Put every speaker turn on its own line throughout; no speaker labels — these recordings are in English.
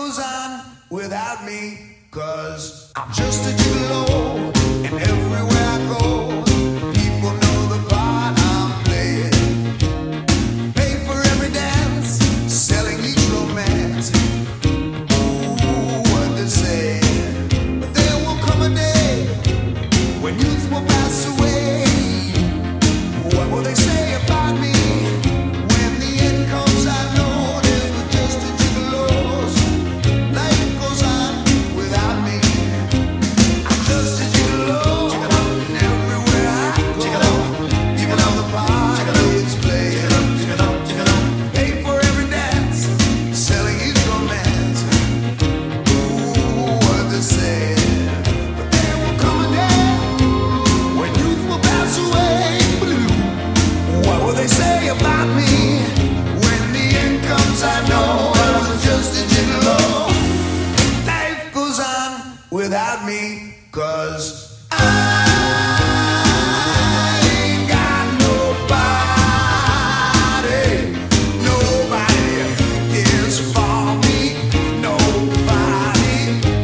goes on without me, 'cause I'm just a gigolo, and everywhere I go, people know the part I'm playing. Pay for every dance, selling each romance. Ooh, what they say. But there will come a day when youth will pass away. What will they say about me? When the end comes, I know there's just a gigolo's. Life goes on without me. I'm just a gigolo, and everywhere I go, even on the part it's playing. Pay for every dance, selling each romance. Ooh, what they say. But there will come a day when youth will pass away. What will they say about me? When the end comes, I know I was just a gigolo. Life goes on without me, 'cause I ain't got nobody. Nobody cares for me. Nobody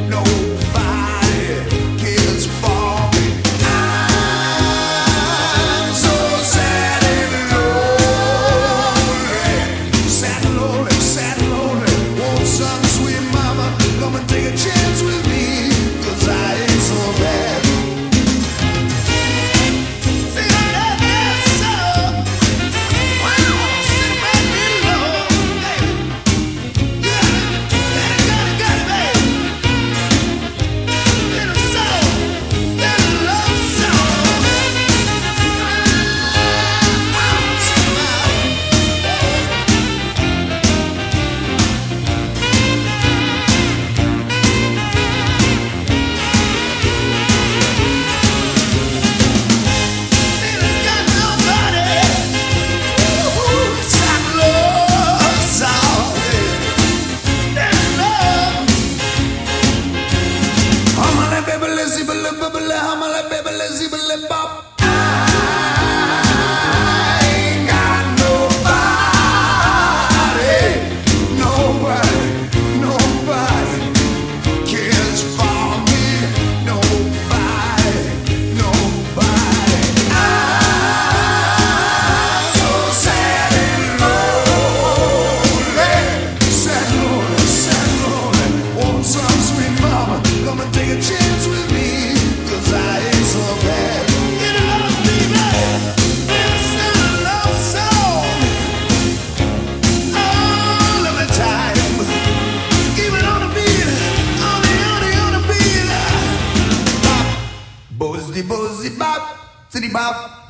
cares for me. I'm so sad and lonely. Sad and lonely, sad and lonely. Want some sweet mama, come and take a chance with me, 'cause I ain't so bad. See that so? Wow, sit back and low, baby. Got it, baby. Little soul, little love soul. Bozzy bop, city bop.